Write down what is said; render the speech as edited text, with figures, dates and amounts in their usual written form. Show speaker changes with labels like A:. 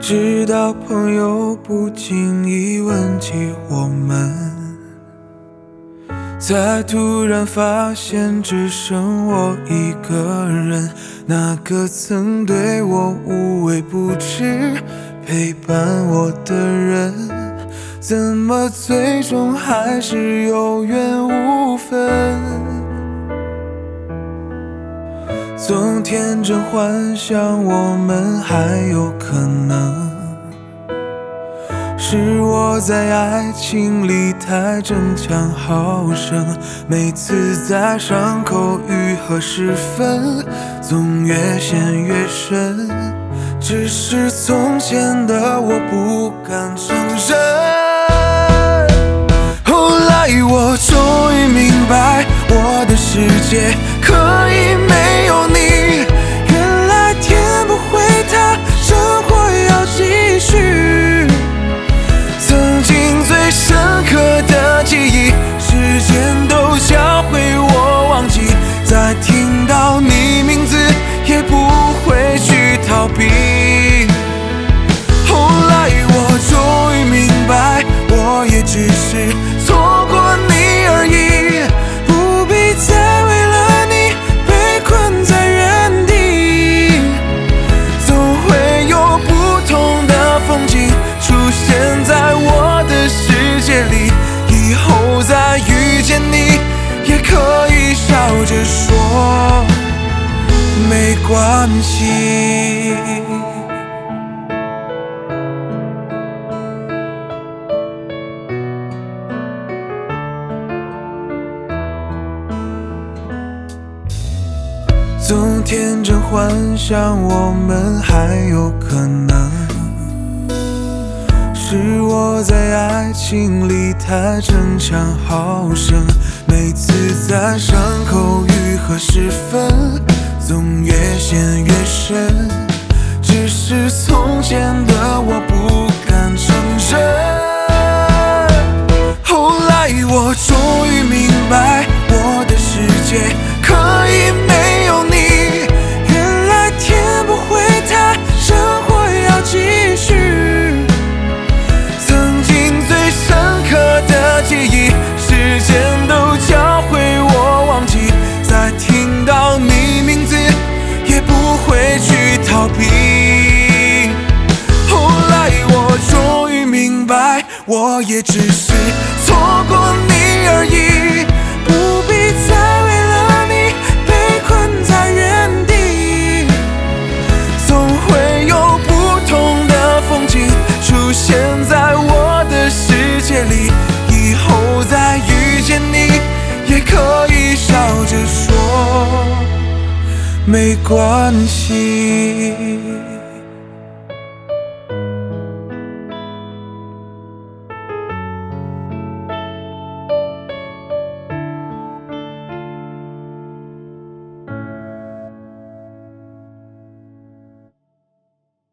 A: 直到朋友不经意问起我们，才突然发现只剩我一个人。那个曾对我无微不至陪伴我的人，怎么最终还是有缘无分？总天真幻想我们还有可能，是我在爱情里太争强好胜，每次在伤口愈合时分，总越陷越深。只是从前的我不敢承认。后来我终于明白，我的世界可以没有你。原来天不会塌，生活要继续。曾经最深刻的记忆，时间都教会我忘记。再听到你名字，也不会去逃避。后来我终于明白，我也只是错过你而已，不必再为了你被困在原地。总会有不同的风景出现在我的世界里，以后再遇见你，也可以笑着说没关系。总天真幻想我们还有可能，是我在爱情里太争强好胜，每次在伤口愈合时分，总越陷越深。只是从前的我不敢承认。后来我终于明白，我的世界可以没有你。原来天不会塌，生活要继续。曾经最深刻的记忆，时间都教会我忘记。再听到你名字，也不会去逃避。后来我终于明白，我也只是错过你而已，不必再为了你被困在原地。总会有不同的风景出现在我的世界里，以后再遇见你，也可以笑着说没关系。